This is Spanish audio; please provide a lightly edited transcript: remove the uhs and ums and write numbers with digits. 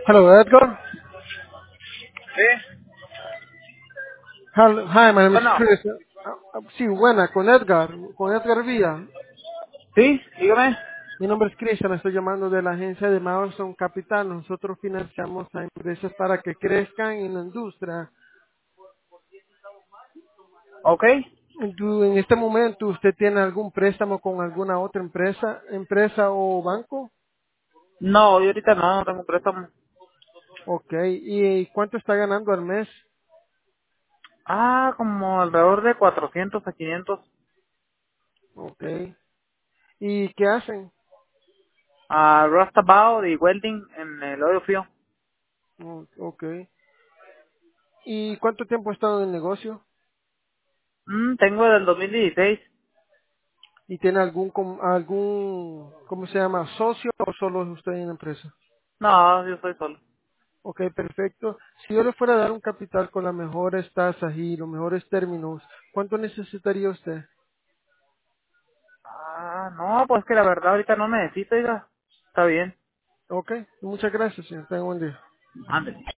Hello, Edgar. Sí, Hello, hi, my name is bueno, Chris. Sí, buena, con Edgar Villa. sí, dígame. Mi nombre es Christian, estoy llamando de la agencia de Mawson Capital. Nosotros financiamos a empresas para que crezcan en la industria. Ok. En este momento, ¿usted tiene algún préstamo con alguna otra empresa o banco? No, yo ahorita no tengo préstamo. Ok, ¿y cuánto está ganando al mes? Ah, como alrededor de 400 a 500. Ok, ¿y qué hacen? Rustabout y welding en el hoyo frío. Ok, ¿y cuánto tiempo ha estado en el negocio? Tengo del 2016. ¿Y tiene cómo se llama, socio o solo es usted en la empresa? No, yo soy solo. Ok, perfecto. Si yo le fuera a dar un capital con las mejores tasas y los mejores términos, ¿cuánto necesitaría usted? Ah, no, pues que la verdad ahorita no necesito, oiga. Está bien. Ok, muchas gracias, señor. Tenga un buen día. Ándale.